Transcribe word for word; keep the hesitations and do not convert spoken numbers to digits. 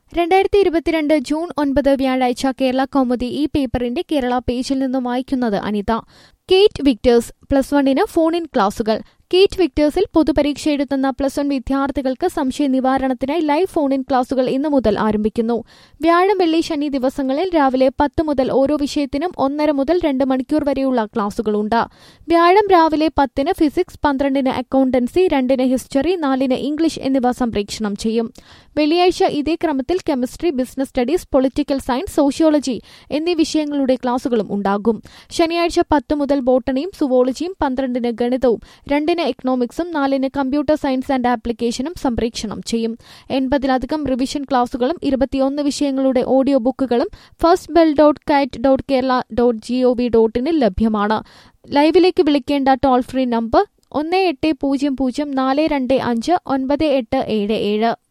രണ്ടായിരത്തി ഇരുപത്തിരണ്ട് ജൂൺ ഒൻപത് വ്യാഴാഴ്ച കേരള കൗമുദി ഈ പേപ്പറിന്റെ കേരള പേജിൽ നിന്നും വായിക്കുന്നത് അനിത. കേറ്റ് വിക്ടേഴ്സ് പ്ലസ് വണ്ണിന് ഫോൺ ഇൻ ക്ലാസുകൾ. കേറ്റ് വിക്ടേഴ്സിൽ പൊതുപരീക്ഷ എഴുതുന്ന പ്ലസ് വൺ വിദ്യാർത്ഥികൾക്ക് സംശയ നിവാരണത്തിനായി ലൈവ് ഫോൺ ഇൻ ക്ലാസുകൾ ഇന്നു മുതൽ ആരംഭിക്കുന്നു. വ്യാഴം, വെള്ളി, ശനി ദിവസങ്ങളിൽ രാവിലെ പത്ത് മുതൽ ഓരോ വിഷയത്തിനും ഒന്നര മുതൽ രണ്ട് മണിക്കൂർ വരെയുള്ള ക്ലാസുകളുണ്ട്. വ്യാഴം രാവിലെ പത്തിന് ഫിസിക്സ്, പന്ത്രണ്ടിന് അക്കൌണ്ടൻസി, രണ്ടിന് ഹിസ്റ്ററി, നാലിന് ഇംഗ്ലീഷ് എന്നിവ സംപ്രേഷണം ചെയ്യും. വെള്ളിയാഴ്ച ഇതേ ക്രമത്തിൽ chemistry, business studies, political science, sociology എന്നീ വിഷയങ്ങളുടെ ക്ലാസുകളും ഉണ്ടാകും. ശനിയാഴ്ച പത്ത് മുതൽ ബോട്ടണിയും സുവോളജിയും, പന്ത്രണ്ടിന് ഗണിതവും, രണ്ടിന് എക്കണോമിക്സും, നാലിന് കമ്പ്യൂട്ടർ സയൻസ് ആൻഡ് ആപ്ലിക്കേഷനും സംപ്രേഷണം ചെയ്യും. എൺപതിലധികം റിവിഷൻ ക്ലാസുകളും ഇരുപത്തിയൊന്ന് വിഷയങ്ങളുടെ ഓഡിയോ ബുക്കുകളും first bell dot kite dot Kerala dot G O V dot ഇനിൽ ലഭ്യമാണ്. ലൈവിലേക്ക് വിളിക്കേണ്ട ടോൾ ഫ്രീ നമ്പർ ഒന്ന് എട്ട് പൂജ്യം പൂജ്യം നാല് രണ്ട് അഞ്ച് ഒൻപത് എട്ട് ഏഴ് ഏഴ്.